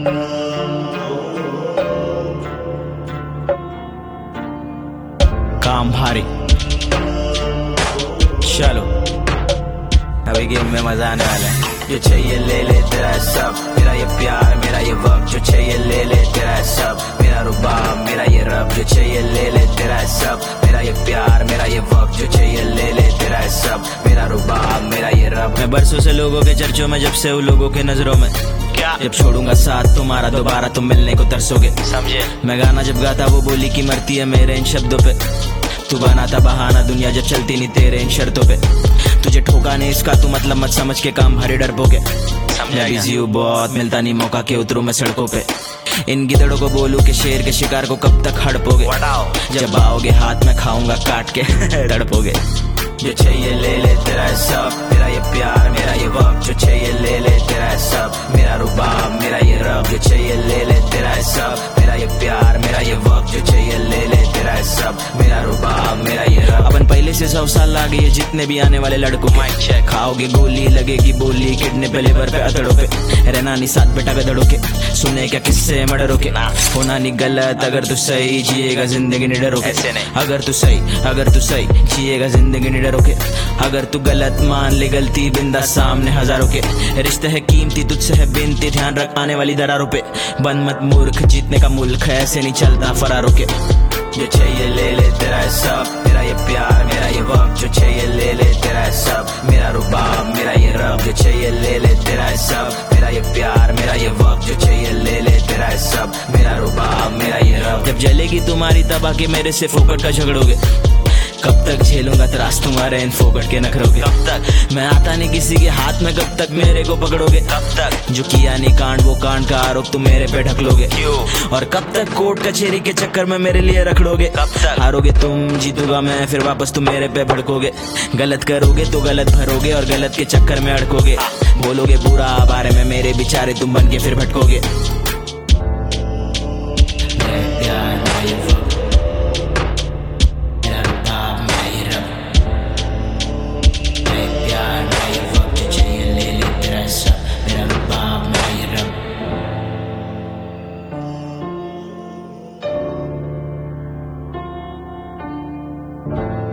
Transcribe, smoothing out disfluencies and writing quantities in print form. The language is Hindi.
काम भारी, चलो अभी गेम में मजा आने वाला है। जो चाहिए ले ले तेरा सब, मेरा ये प्यार मेरा ये वक्त, जो चाहिए ले ले तेरा सब, मेरा रुबाब मेरा ये रब, जो चाहिए ले ले तेरा सब, मेरा ये प्यार मेरा ये वक्त, जो चाहिए ले ले तेरा सब, मेरा रुबाब मेरा ये रब। मैं बरसों से लोगों के चर्चों में, जब से उन लोगों के नजरों में, क्या जब छोड़ूंगा साथ तुम्हारा दोबारा तुम मिलने को तरसोगे, समझे। मैं गाना जब गाता वो बोली की मरती है मेरे इन शब्दों पे, तू बनाता बहाना दुनिया जब चलती नहीं तेरे इन शर्तों पे। तुझे ठोका नहीं इसका तू मतलब मत समझ के काम भरे डरपोके, समझा बिजी हूँ बहुत मिलता नहीं मौका के उतरूं मैं सड़कों पे। इन गिदड़ों को बोलूं कि शेर के शिकार को कब तक हड़पोगे, जब आओगे हाथ में खाऊंगा काट के तड़पोगे। जो चाहिए ले ले तेरा सब, मेरा ये प्यार मेरा ये वक्त, जो चाहिए ले ले तेरा सब, मेरा रुबाब मेरा ये रब, जो चाहिए ले ले तेरा सब, मेरा ये प्यार मेरा ये वक्त, जो चाहिए ले ले तेरा सब, मेरा रुबाब मेरा ये रब। अपन पहले से 100 साल आ गए जितने भी आने वाले लड़कों, माइक चेक खाओगे गोली लगेगी बोली, किडनी पे लेबर पे अतड़ों पे, रहना नहीं साथ बेटा गधड़ों के, सुने क्या किससे मर्डरों के, होना नहीं गलत अगर तू सही जिएगा जिंदगी निडरों के, अगर तू सही जिएगा जिंदगी निडरों के, अगर तू गलत मान ले गलती बिंदा सामने हजारों के, रिश्ते है कीमती तुझसे है बिनती, ध्यान रख आने वाली दरारों पे, बन मत मूर्ख जीतने का मुल्क है ऐसे नहीं चलता फरारों के। जो चाहिए ले ले तेरा सब, मेरा ये प्यार मेरा ये वक्त, जो चाहिए ले ले तेरा सब, मेरा रुबाब मेरा ये रब, जो चाहिए ले ले तेरा सब, मेरा ये प्यार मेरा ये वक्त, जो चाहिए ले ले तेरा सब, मेरा रुबाब मेरा ये रब। जब जलेगी तुम्हारी तबाह के मेरे से फोकट का झगड़ोगे, कब तक झेलूंगा त्रास तुम्हारे इन फोकट के नखरोगे, कब तक मैं आता नहीं किसी के हाथ में, कब तक मेरे को पकड़ोगे, कब तक जो किया नहीं कांड वो कांड का आरोप तुम मेरे पे ढकलोगे, क्यों और कब तक कोर्ट कचहरी के चक्कर में मेरे लिए रख लोगे, कब तक हारोगे तुम जीतूंगा मैं फिर वापस तुम मेरे पे भड़कोगे, गलत करोगे तो गलत भरोगे और गलत के चक्कर में अड़कोगे, बोलोगे बुरा बारे में मेरे बेचारे तुम बन के फिर भटकोगे। you